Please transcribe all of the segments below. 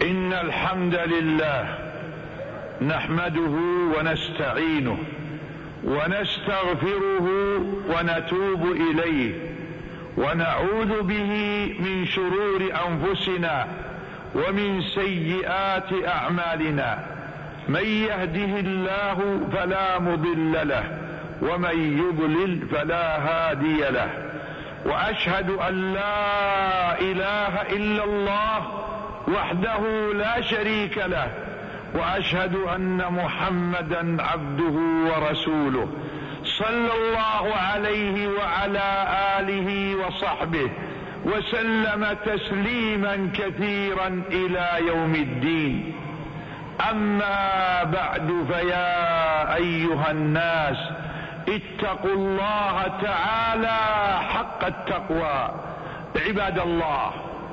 إن الحمد لله نحمده ونستعينه ونستغفره ونتوب إليه ونعوذ به من شرور أنفسنا ومن سيئات أعمالنا. من يهده الله فلا مضل له ومن يضلل فلا هادي له. وأشهد أن لا إله إلا الله وحده لا شريك له، وأشهد أن محمدا عبده ورسوله صلى الله عليه وعلى آله وصحبه وسلم تسليما كثيرا إلى يوم الدين. أما بعد، فيا أيها الناس اتقوا الله تعالى حق التقوى. عباد الله،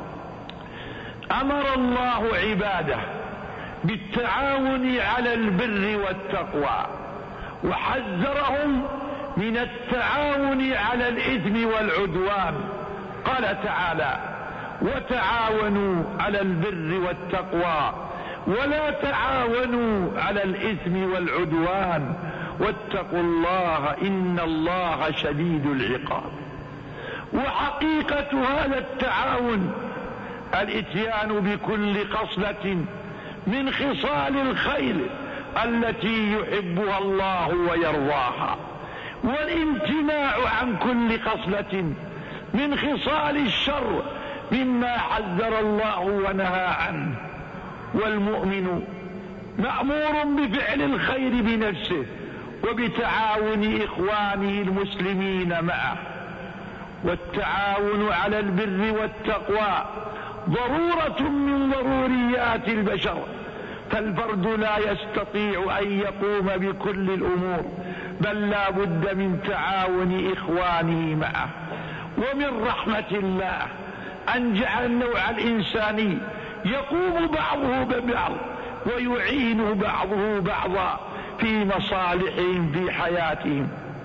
أمر الله عباده بالتعاون على البر والتقوى، وحذرهم من التعاون على الإثم والعدوان. قال تعالى: وتعاونوا على البر والتقوى ولا تعاونوا على الإثم والعدوان واتقوا الله إن الله شديد العقاب. وحقيقة هذا التعاون الاتيان بكل خصلة من خصال الخير التي يحبها الله ويرضاها، والامتناع عن كل خصلة من خصال الشر مما حذر الله ونهى عنه. والمؤمن مأمور بفعل الخير بنفسه وبتعاون إخوانه المسلمين معه. والتعاون على البر والتقوى ضرورة من ضروريات البشر، فالفرد لا يستطيع أن يقوم بكل الأمور، بل لا بد من تعاون إخوانه معه. ومن رحمة الله أن جعل النوع الإنساني يقوم بعضه ببعض ويعين بعضه بعضا في مصالحهم في حياتهم.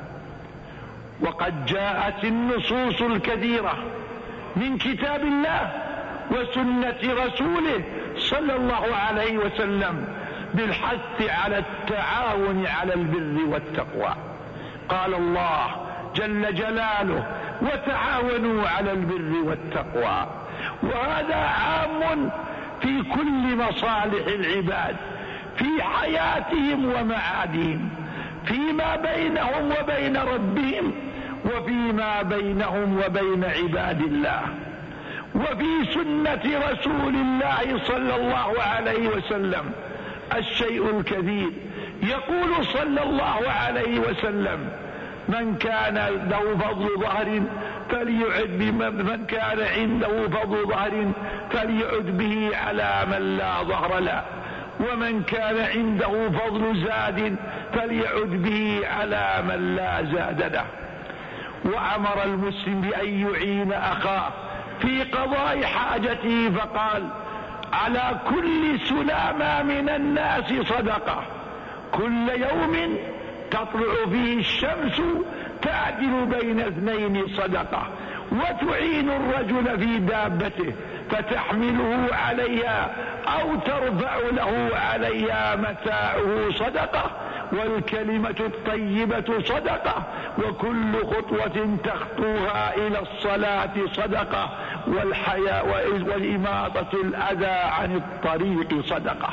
وقد جاءت النصوص الكثيرة من كتاب الله وسنة رسوله صلى الله عليه وسلم بالحث على التعاون على البر والتقوى. قال الله جل جلاله: وتعاونوا على البر والتقوى. وهذا عام في كل مصالح العباد في حياتهم ومعادهم، فيما بينهم وبين ربهم، وفيما بينهم وبين عباد الله. وفي سنة رسول الله صلى الله عليه وسلم الشيء الكثير. يقول صلى الله عليه وسلم: من كان له فضل ظهر فليعد من كان عنده فضل ظهر فليعد به على من لا ظهر له، ومن كان عنده فضل زاد فليعد به على من لا زاد له. وأمر المسلم بأن يعين أخاه في قضاء حاجته، فقال: على كل سلامة من الناس صدقة، كل يوم تطلع فيه الشمس تعدل بين اثنين صدقة. وتعين الرجل في دابته فتحمله عليها أو ترفع له عليها متاعه صدقة. والكلمة الطيبة صدقة، وكل خطوة تخطوها إلى الصلاة صدقة، والإماطة الأذى عن الطريق صدقة.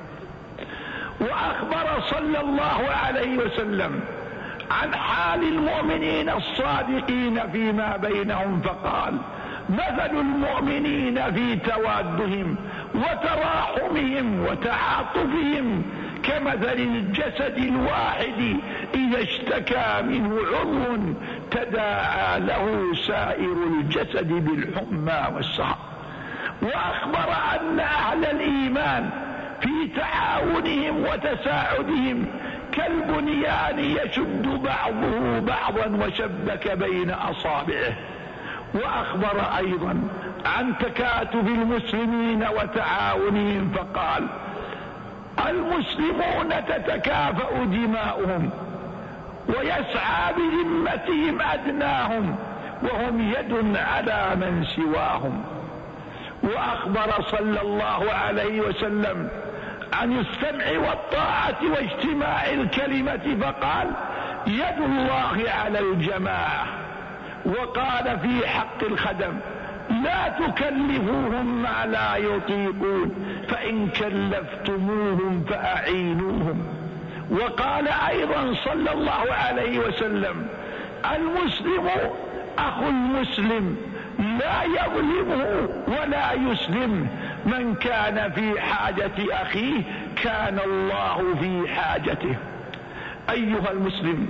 وأخبر صلى الله عليه وسلم عن حال المؤمنين الصادقين فيما بينهم، فقال: مثل المؤمنين في توادهم وتراحمهم وتعاطفهم كمثل الجسد الواحد إذا اشتكى منه عضو تداعى له سائر الجسد بالحمى والسهر. وأخبر أن أهل الإيمان في تعاونهم وتساعدهم كالبنيان يشد بعضه بعضا وشبك بين أصابعه. وأخبر أيضا عن تكاتف المسلمين وتعاونهم، فقال: المسلمون تتكافأ دماؤهم ويسعى بذمتهم أدناهم وهم يد على من سواهم. وأخبر صلى الله عليه وسلم عن السمع والطاعة واجتماع الكلمة فقال: يد الله على الجماعة. وقال في حق الخدم: لا تكلفوهم ما لا يطيقون، فإن كلفتموهم فأعينوهم. وقال أيضا صلى الله عليه وسلم: المسلم أخو المسلم، لا يظلمه ولا يسلمه، من كان في حاجة أخيه كان الله في حاجته. أيها المسلم،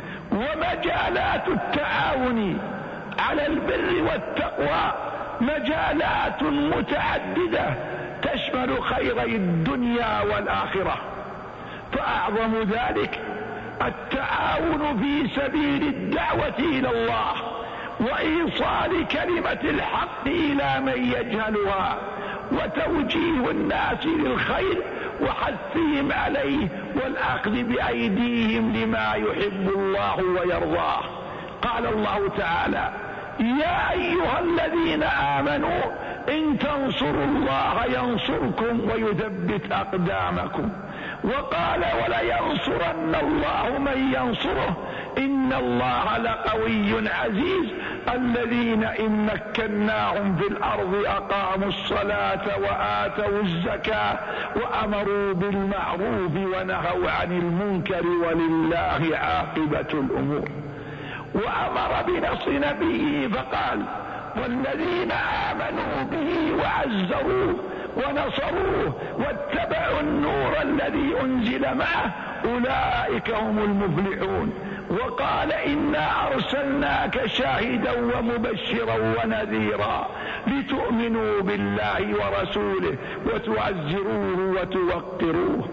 ومجالات التعاون على البر والتقوى مجالات متعددة تشمل خيري الدنيا والآخرة، فأعظم ذلك التعاون في سبيل الدعوة إلى الله وإيصال كلمة الحق إلى من يجهلها، وتوجيه الناس للخير وحثهم عليه، والأخذ بأيديهم لما يحب الله ويرضاه. قال الله تعالى: يا أيها الذين آمنوا إن تنصروا الله ينصركم ويثبت أقدامكم. وقال: ولينصرن الله من ينصره إن الله لقوي عزيز. الذين إن مكناهم في الأرض أقاموا الصلاة وآتوا الزكاة وأمروا بالمعروف ونهوا عن المنكر ولله عاقبة الأمور. وأمر بنصر نبيه فقال: والذين آمنوا به وعزروه ونصروه واتبعوا النور الذي أنزل معه أولئك هم المفلحون. وقال: إنا أرسلناك شاهدا ومبشرا ونذيرا لتؤمنوا بالله ورسوله وتعزروه وتوقروه.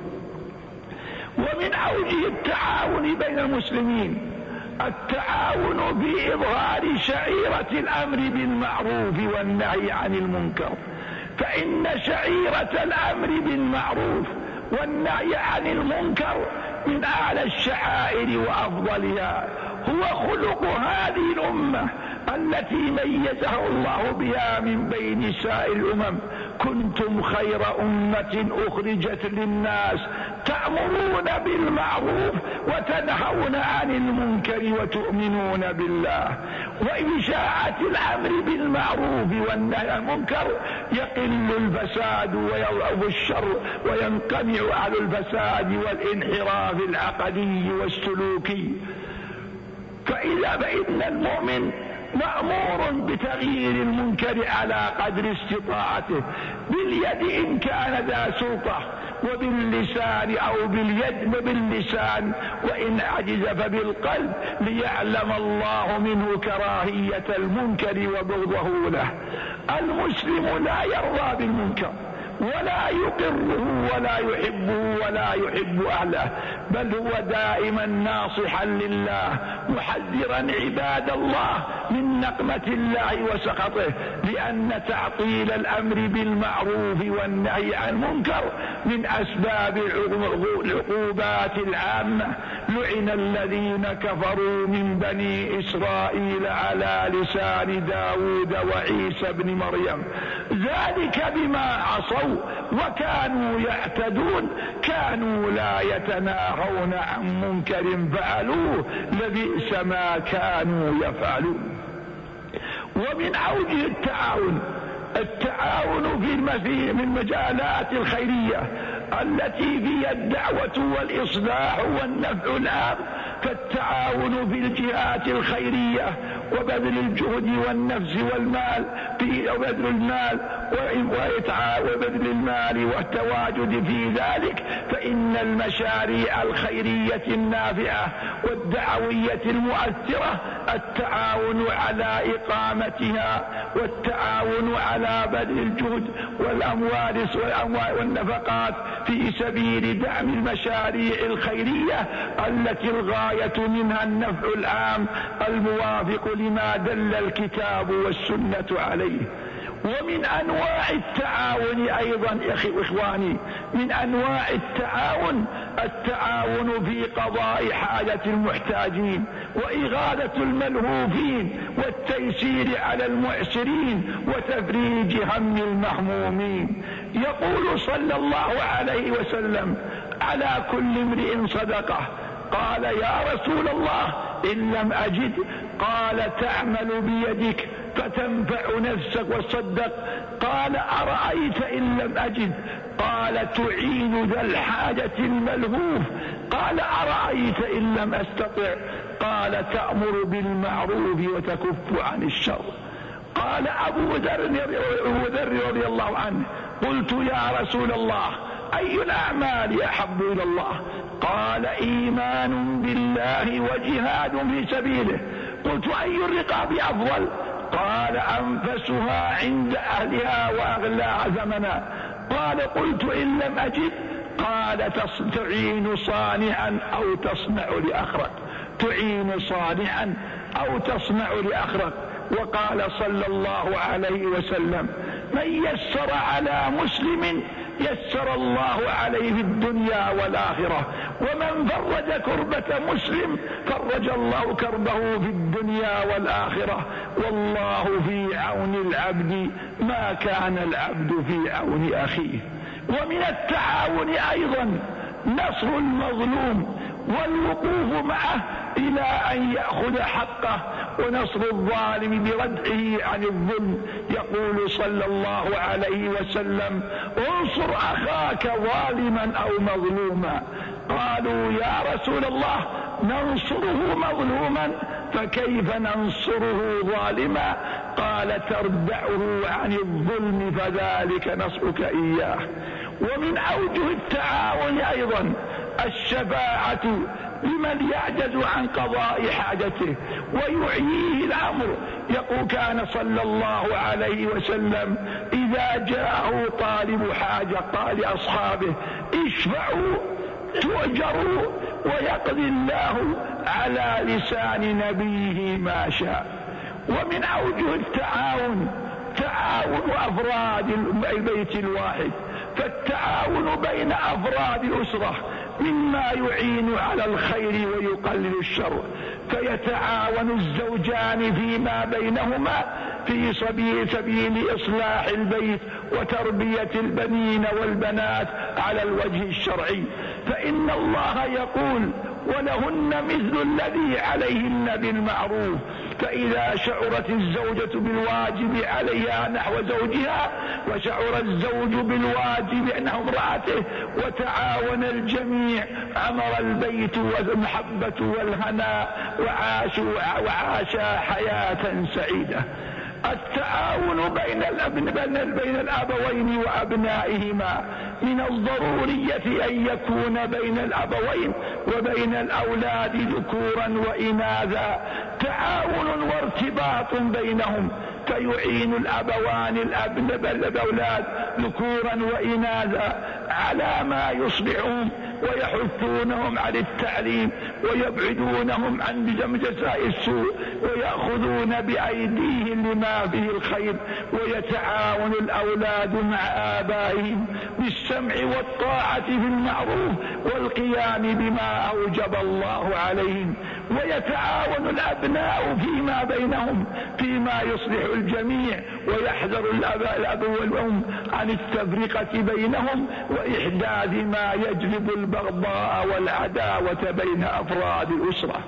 ومن أوجه التعاون بين المسلمين التعاون في إظهار شعيرة الأمر بالمعروف والنهي عن المنكر، فإن شعيرة الأمر بالمعروف والنهي عن المنكر من أعلى الشعائر وأفضلها، هو خلق هذه الأمة التي ميزها الله بها من بين سائر الأمم. كنتم خير أمة أخرجت للناس تأمرون بالمعروف وتنهون عن المنكر وتؤمنون بالله. وإشاعة الأمر بالمعروف والنهي عن المنكر يقل الفساد ويضعف الشر وينقمع أهل الفساد والانحراف العقدي والسلوكي. فإن المؤمن مأمور بتغيير المنكر على قدر استطاعته، باليد إن كان ذا سلطة، وباللسان أو باليد وباللسان، وإن عجز فبالقلب، ليعلم الله منه كراهية المنكر وبغضه له. المسلم لا يرضى بالمنكر ولا يقره ولا يحبه ولا يحب أهله، بل هو دائما ناصحا لله محذرا عباد الله من نقمة الله وسخطه، لأن تعطيل الأمر بالمعروف والنهي عن المنكر من أسباب العقوبات العامة. لعن الذين كفروا من بني إسرائيل على لسان داود وعيسى بن مريم، ذلك بما عصوا وكانوا يعتدون، كانوا لا يتناهون عن منكر فعلوه، لبئس ما كانوا يفعلون. ومن أوجه التعاون في من مجالات الخيرية التي فيها الدعوة والإصلاح والنفع العام، فالتعاون في الجهات الخيرية وبذل الجهد والنفس والمال وبذل المال والتواجد في ذلك، فإن المشاريع الخيرية النافعة والدعوية المؤثرة التعاون على إقامتها والتعاون على بذل الجهد والأموال والنفقات في سبيل دعم المشاريع الخيرية التي الغاية منها النفع العام الموافق لما دل الكتاب والسنة عليه. ومن أنواع التعاون أيضا إخواني، من أنواع التعاون في قضاء حاجة المحتاجين وإغاثة الملهوفين والتيسير على المعسرين وتفريج هم المهمومين. يقول صلى الله عليه وسلم: على كل امرئ صدقة. قال: يا رسول الله إن لم أجد؟ قال: تعمل بيدك فتنفع نفسك وتصدق. قال: أرأيت إن لم أجد؟ قال: تعين ذا الحاجة الملهوف. قال: أرأيت إن لم أستطع؟ قال: تأمر بالمعروف وتكف عن الشر. قال أبو ذر رضي الله عنه: قلت يا رسول الله أي الأعمال أحب إلى الله؟ قال: إيمان بالله وجهاد في سبيله. قلت: أي الرقاب أفضل؟ قال: أنفسها عند أهلها وأغلاها ثمنا. قال: قلت: إن لم أجد؟ قال: تعين صانعا أو تصنع لأخرك، تعين صانعا أو تصنع لأخرك. وقال صلى الله عليه وسلم: من يسر على مسلم يسر الله عليه في الدنيا والآخرة، ومن فرج كربة مسلم فرج الله كربه في الدنيا والآخرة، والله في عون العبد ما كان العبد في عون أخيه. ومن التعاون أيضا نصر المظلوم والوقوف معه إلى أن يأخذ حقه، ونصر الظالم بردعه عن الظلم. يقول صلى الله عليه وسلم: انصر أخاك ظالما أو مظلوما. قالوا: يا رسول الله ننصره مظلوما فكيف ننصره ظالما؟ قال: تردعه عن الظلم فذلك نصرك إياه. ومن أوجه التعاون أيضا الشفاعة لمن يعجز عن قضاء حاجته ويعييه الأمر. يقول: كان صلى الله عليه وسلم إذا جاءه طالب حاجة قال لأصحابه: اشفعوا تؤجروا ويقضي الله على لسان نبيه ما شاء. ومن أوجه التعاون تعاون أفراد البيت الواحد، فالتعاون بين أفراد الأسرة مما يعين على الخير ويقلل الشر. فيتعاون الزوجان فيما بينهما في سبيل إصلاح البيت وتربية البنين والبنات على الوجه الشرعي. فإن الله يقول: ولهن مثل الذي عليهن بالمعروف. فإذا شعرت الزوجة بالواجب عليها نحو زوجها وشعر الزوج بالواجب نحو امرأته وتعاون الجميع أمر البيت والمحبة والهناء وعاشا حياة سعيدة. التعاون بين الأبوين وأبنائهما من الضرورية أن يكون بين الأبوين وبين الأولاد ذكورا وإناثا تعاون وارتباط بينهم، فيعين الأبوان الأولاد ذكورا وإناثا على ما يصلحهم ويحثونهم على التعليم ويبعدونهم عن جزاء السوء ويأخذون بأيديهم لما فيه الخير. ويتعاون الأولاد مع آبائهم بالسمع والطاعة في المعروف والقيام بما أوجب الله عليهم. ويتعاون الأبناء فيما بينهم فيما يصلح الجميع، ويحذر الأب والأم عن التفرقة بينهم وإحداث ما يجلب البغضاء والعداوة بين أفراد الأسرة.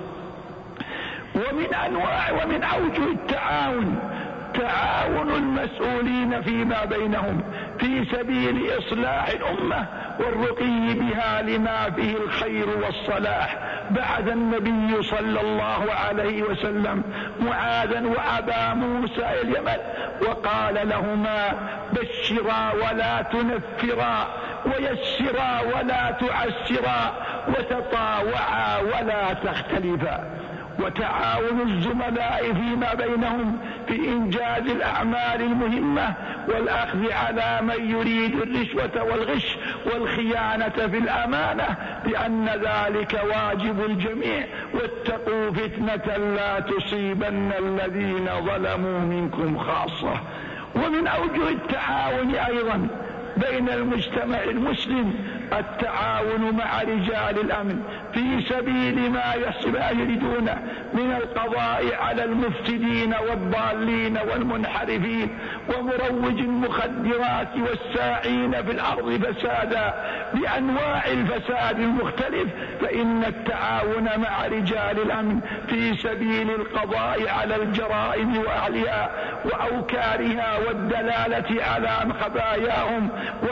ومن أوجه التعاون تعاون المسؤولين فيما بينهم في سبيل إصلاح الأمة والرقي بها لما فيه الخير والصلاح. بعث النبي صلى الله عليه وسلم معاذا وأبا موسى اليمن وقال لهما: بشرا ولا تنفرا، ويسرا ولا تعسرا، وتطاوعا ولا تختلفا. وتعاون الزملاء فيما بينهم في إنجاز الأعمال المهمة والأخذ على من يريد الرشوة والغش والخيانة في الأمانة، لأن ذلك واجب الجميع. واتقوا فتنة لا تصيبن الذين ظلموا منكم خاصة. ومن أوجه التعاون أيضا بين المجتمع المسلم التعاون مع رجال الأمن في سبيل ما يريدونه من القضاء على المفسدين والضالين والمنحرفين ومروج المخدرات والساعين في الأرض فسادا بأنواع الفساد المختلف. فإن التعاون مع رجال الأمن في سبيل القضاء على الجرائم وأهلها وأوكارها والدلالة على خباياهم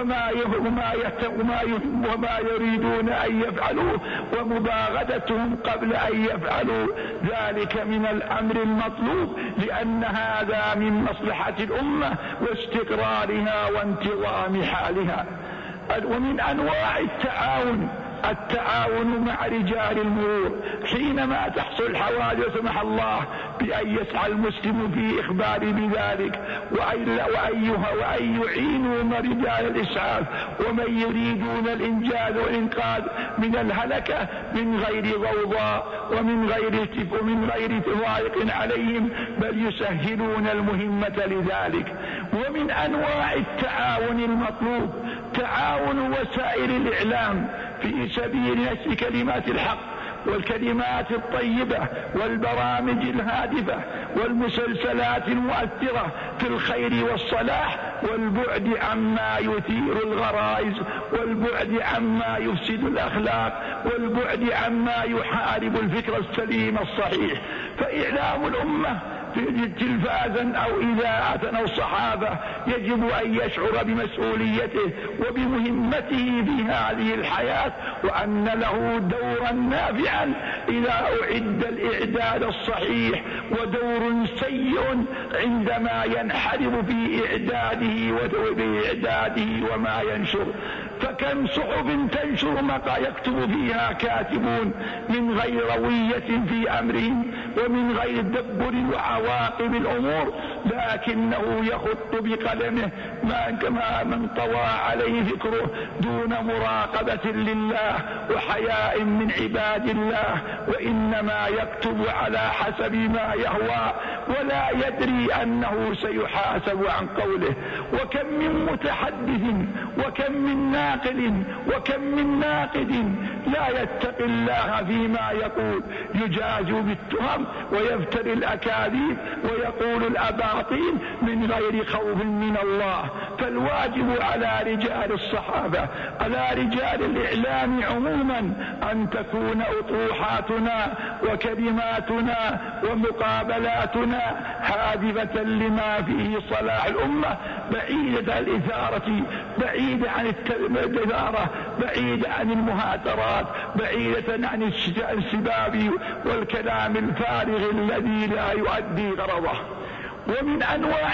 وما يريدون أن يفعلوه ومباغتتهم قبل أن يفعلوا ذلك من الأمر المطلوب، لأن هذا من مصلحة الأمة واستقرارها وانتظام حالها. ومن أنواع التعاون مع رجال المرور حينما تحصل الحوادث سمح الله بأن يسعى المسلم في إخبار بذلك وأن يعينوا رجال الإسعاف ومن يريدون الإنجاز والإنقاذ من الهلكة من غير ضوضاء ومن غير تضايق عليهم، بل يسهلون المهمة لذلك. ومن أنواع التعاون المطلوب تعاون وسائل الإعلام في سبيل نشر كلمات الحق والكلمات الطيبة والبرامج الهادفة والمسلسلات المؤثرة في الخير والصلاح، والبعد عما يثير الغرائز، والبعد عما يفسد الأخلاق، والبعد عما يحارب الفكر السليم الصحيح. فإعلام الأمة تلفازا أو إذاعة أو صحافة يجب أن يشعر بمسؤوليته وبمهمته في هذه الحياة، وأن له دورا نافعا إذا أعد الإعداد الصحيح، ودور سيء عندما ينحرف في إعداده وما ينشر. فكم صحف تنشر ما يكتب فيها كاتبون من غير روية في أمرهم ومن غير تدبر وعواقب الأمور، لكنه يخط بقلمه كما من طوى عليه فكره دون مراقبة لله وحياء من عباد الله، وإنما يكتب على حسب ما يهوى ولا يدري أنه سيحاسب عن قوله. وكم من متحدث وكم من ناقل وكم من ناقد لا يتقي الله فيما يقول، يجاز بالتهم ويفتري الأكاذيب ويقول الأباطيل من غير خوف من الله. فالواجب على رجال الصحافة على رجال الإعلام عموما أن تكون أطروحاتنا وكلماتنا ومقابلاتنا هادفة لما فيه صلاح الأمة، بعيدة عن الإثارة، بعيدة عن الإثارة، بعيدة عن المهاترات، بعيدة عن السباب والكلام الفارغ الذي لا يؤدي غرضه. ومن أنواع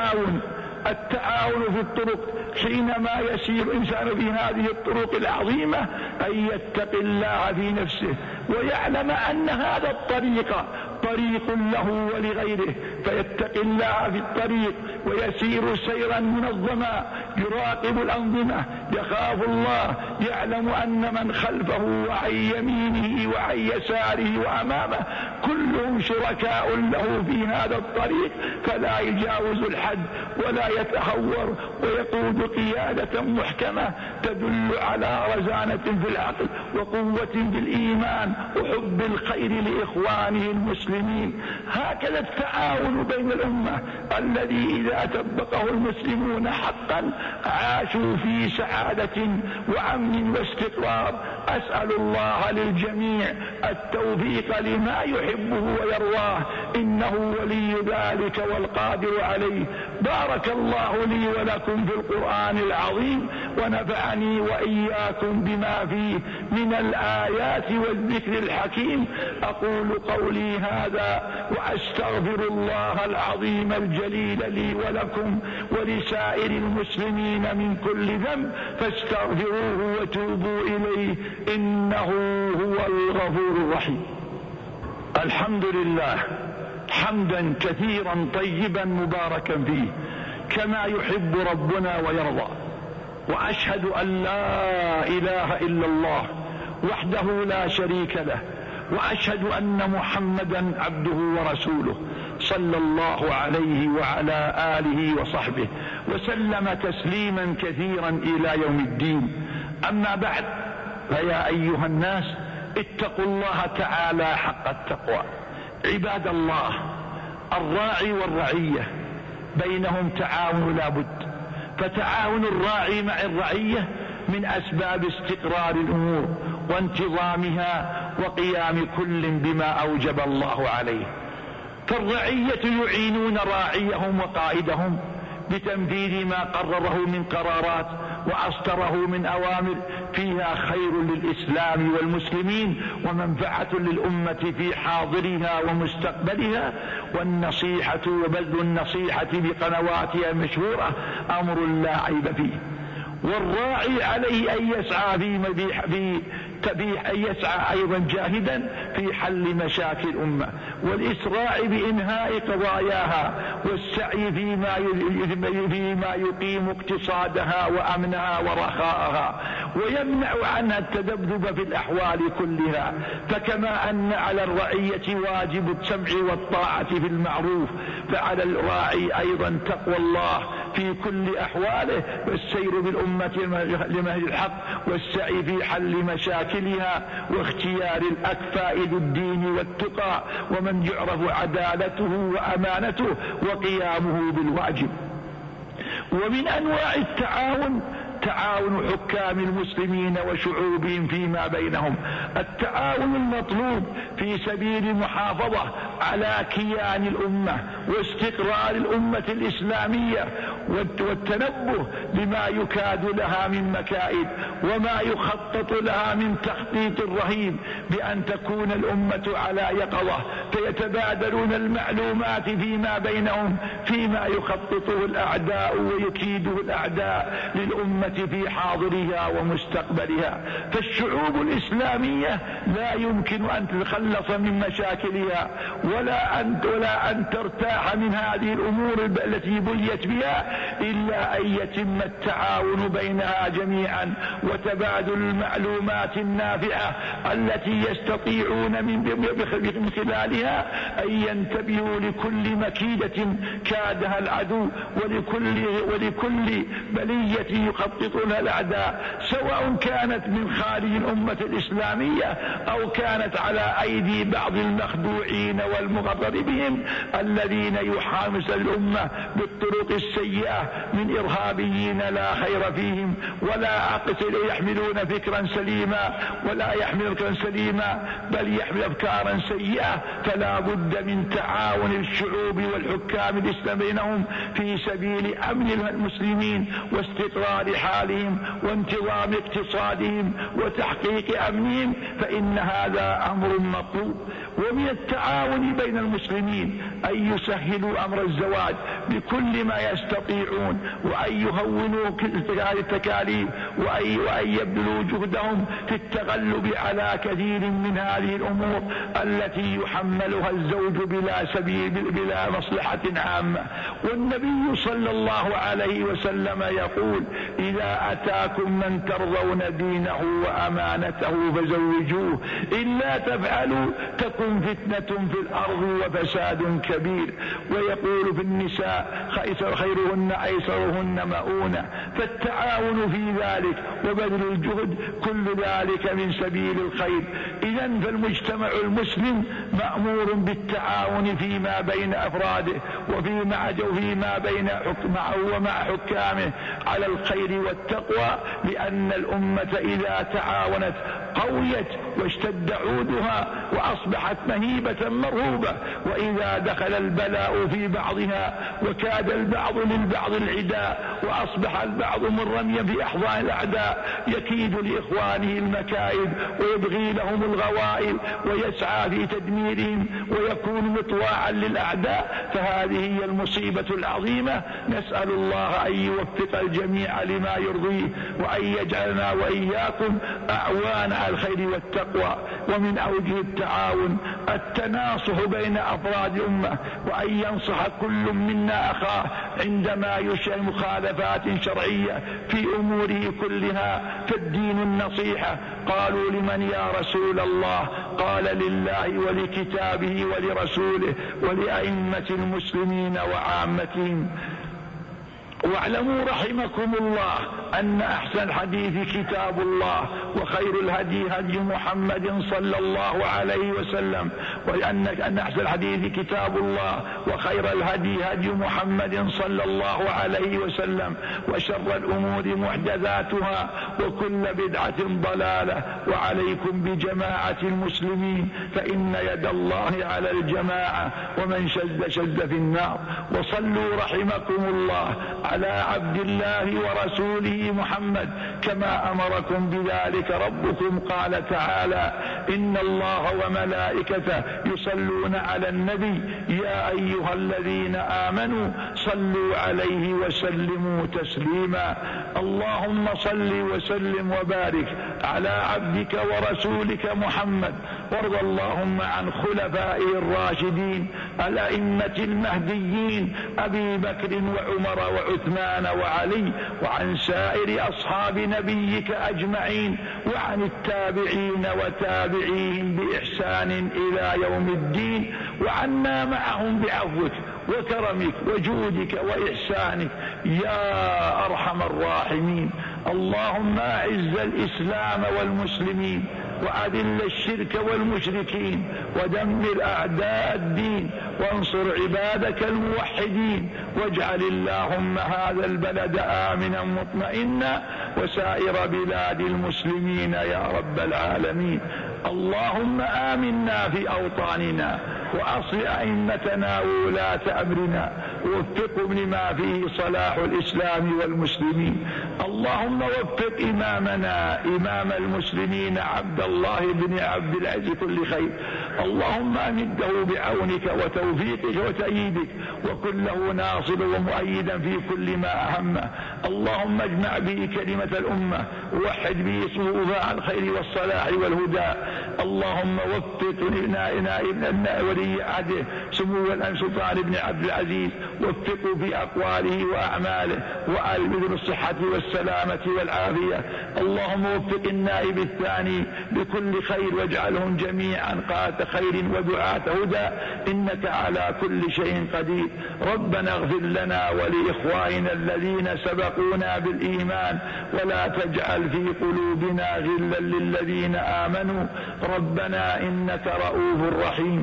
التعاون في الطرق حينما يسير الإنسان في هذه الطرق العظيمة أن يتقي الله في نفسه ويعلم أن هذا الطريق طريق له ولغيره، فيتقي الله في الطريق ويسير سيرا منظما يراقب الأنظمة، يخاف الله، يعلم أن من خلفه وعن يمينه وعن يساره وأمامه كلهم شركاء له في هذا الطريق، فلا يجاوز الحد ولا يتهور ويقود قيادة محكمة تدل على رزانة في العقل وقوة في الإيمان وحب الخير لإخوانه المسلمين. هكذا التعاون بين الأمة الذي إذا طبقه المسلمون حقا عاشوا في سعادة وأمن واستقرار. أسأل الله للجميع التوفيق لما يحبه ويرضاه، إنه ولي ذلك والقادر عليه. بارك الله لي ولكم في القرآن العظيم، ونفعني وإياكم بما فيه من الآيات والذكر الحكيم. أقول قولي هذا وأستغفر الله العظيم الجليل لي ولكم ولسائر المسلمين من كل ذنب، فاستغفروه وتوبوا إليه إنه هو الغفور الرحيم. الحمد لله حمدا كثيرا طيبا مباركا فيه كما يحب ربنا ويرضى، وأشهد أن لا إله إلا الله وحده لا شريك له، وأشهد أن محمدا عبده ورسوله صلى الله عليه وعلى آله وصحبه وسلم تسليما كثيرا إلى يوم الدين. أما بعد، فيا أيها الناس اتقوا الله تعالى حق التقوى. عباد الله، الراعي والرعية بينهم تعاون لا بد، فتعاون الراعي مع الرعية من أسباب استقرار الأمور وانتظامها وقيام كل بما أوجب الله عليه. فالرعية يعينون راعيهم وقائدهم بتنفيذ ما قرره من قرارات وأصدره من أوامر فيها خير للإسلام والمسلمين ومنفعة للأمة في حاضرها ومستقبلها. والنصيحة وبذل النصيحة بقنواتها المشهورة أمر لا عيب فيه. والراعي عليه أن يسعى أيضا جاهدا في حل مشاكل الأمة والإسراع بإنهاء قضاياها والسعي فيما يقيم اقتصادها وأمنها ورخاءها ويمنع عنها التذبذب في الأحوال كلها. فكما أن على الرعية واجب السمع والطاعة في المعروف، فعلى الراعي أيضا تقوى الله في كل أحواله والسير بالأمة لمهد الحق والسعي في حل مشاكلها واختيار الأكفاء للدين والتقى ومن يعرف عدالته وأمانته وقيامه بالواجب. ومن أنواع التعاون تعاون حكام المسلمين وشعوبهم فيما بينهم. التعاون المطلوب في سبيل المحافظة على كيان الأمة واستقرار الأمة الإسلامية والتنبه لما يكاد لها من مكائد وما يخطط لها من تخطيط رهيب، بأن تكون الأمة على يقظة فيتبادلون المعلومات فيما بينهم فيما يخططه الأعداء ويكيده الأعداء للأمة في حاضرها ومستقبلها. فالشعوب الإسلامية لا يمكن أن تتخلص من مشاكلها ولا أن ترتاح من هذه الأمور التي بليت بها إلا أن يتم التعاون بينها جميعا وتبادل المعلومات النافعة التي يستطيعون من خلالها أن ينتبهوا لكل مكيدة كادها العدو ولكل بلية يخططونها الأعداء، سواء كانت من خارج الأمة الإسلامية أو كانت على أيدي بعض المخدوعين والمغرر بهم الذين يحامس الأمة بالطرق السيئة من إرهابيين لا خير فيهم ولا يحملون فكرا سليما بل يحمل أفكارا سيئة. فلا بد من تعاون الشعوب والحكام الإسلاميين بينهم في سبيل أمن المسلمين واستقرار حالهم وانتظام اقتصادهم وتحقيق أمنهم، فإن هذا أمر مطلوب. ومن التعاون بين المسلمين أن يسهلوا أمر الزواج بكل ما يستطيعون وأن يهونوا التكاليف وأن يبذلوا جهدهم في التغلب على كثير من هذه الأمور التي يحملها الزوج بلا مصلحة عامة. والنبي صلى الله عليه وسلم يقول: إذا أتاكم من ترضون دينه وأمانته فزوجوه، إلا تفعلوا تكن فتنة في الأرض وفساد كبير. ويقول في النساء: خيرهن أيسرهن مؤونة. فالتعاون في ذلك وبذل الجهد كل ذلك من سبيل الخير. إذن فالمجتمع المسلم مأمور بالتعاون فيما بين أفراده وفيما بين ومع حكامه على الخير والتقوى، لأن الأمة إذا تعاونت قويت واشتد عودها وأصبحت مهيبة مرهوبة. وإذا دخل البلاء في بعضها وكاد البعض للبعض العداء وأصبح البعض مرميا في أحضان الأعداء يكيد لإخوانه المكائد ويبغي لهم الغوائل ويسعى في تدميرهم ويكون مطواعا للأعداء. فهذه هي المصيبة العظيمة. نسأل الله أن يوفق الجميع لما يرضيه وأن يجعلنا وإياكم أعوان على الخير والتقوى. ومن أوجه التعاون التناصح بين أفراد الأمة، وأن ينصح كل منا أخاه عندما يشعر مخالفات شرعية في أموره كلها. فالدين النصيحة. قالوا لمن يا رسول الله؟ قال لله ولكتابه ولرسوله ولأئمة المسلمين وعامتهم. واعلموا رحمكم الله أن أحسن الحديث كتاب الله، وخير الهدي هدي محمد صلى الله عليه وسلم، وأن أحسن الحديث كتاب الله، وخير الهدي هدي محمد صلى الله عليه وسلم، وشر الأمور محدثاتها، وكل بدعة ضلالة. وعليكم بجماعة المسلمين، فإن يد الله على الجماعة، ومن شذ في النار. وصلوا رحمكم الله على عبد الله ورسوله محمد كما أمركم بذلك ربكم. قال تعالى: إن الله وملائكته يصلون على النبي يا أيها الذين آمنوا صلوا عليه وسلموا تسليما. اللهم صل وسلم وبارك على عبدك ورسولك محمد، وارض اللهم عن خلفائه الراشدين الأئمة المهديين أبي بكر وعمر وعثمان وعلي، وعن سائر أصحاب نبيك أجمعين، وعن التابعين وتابعيهم بإحسان إلى يوم الدين، وعنا معهم بعفوك وكرمك وجودك وإحسانك يا أرحم الراحمين. اللهم أعز الإسلام والمسلمين، وأذل الشرك والمشركين، ودمر أعداء الدين، وانصر عبادك الموحدين، واجعل اللهم هذا البلد آمنا مطمئنا، وسائر بلاد المسلمين يا رب العالمين. اللهم آمنا في أوطاننا، وأصل أئمتنا وولاة أمرنا، ووفقهم لما فيه صلاح الإسلام والمسلمين. اللهم وفق إمامنا إمام المسلمين عبد الله بن عبد العزيز كل خير. اللهم أمده بعونك وتوفيقك وتأييدك، وكن له ناصر ومؤيدا في كل ما أهمه. اللهم اجمع به كلمة الأمة، ووحد به صفوفها على الخير والصلاح والهدى. اللهم وفق نائبنا ولي عهده سمو الأمير سلطان بن عبد العزيز، وفقه في أقواله وأعماله، وآل بذل الصحة والسلامة والعافية. اللهم وفق النائب الثاني بكل خير، واجعلهم جميعا قادة خير ودعاة هدى، إنك على كل شيء قدير. ربنا اغفر لنا ولإخواننا الذين سبقونا بالإيمان، ولا تجعل في قلوبنا غلا للذين آمنوا ربنا إنك رؤوف رحيم.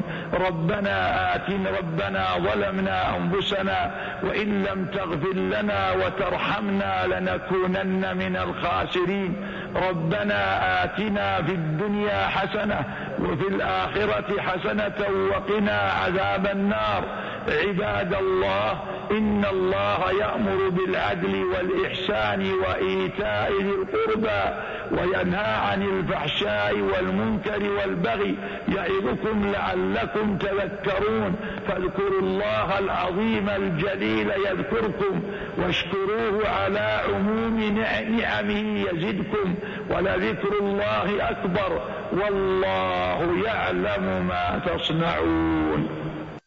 ربنا ظلمنا أنفسنا، وإن لم تغفر لنا وترحمنا لنكونن من الخاسرين. ربنا آتنا في الدنيا حسنة وفي الآخرة حسنة وقنا عذاب النار. عباد الله، إن الله يأمر بالعدل والإحسان وإيتاء ذي القربى، وينهى عن الفحشاء والمنكر والبغي، يعظكم لعلكم تذكرون. فاذكروا الله العظيم الجليل يذكركم، واشكروه على عموم نعمه يزدكم، ولذكر الله أكبر، والله يعلم ما تصنعون.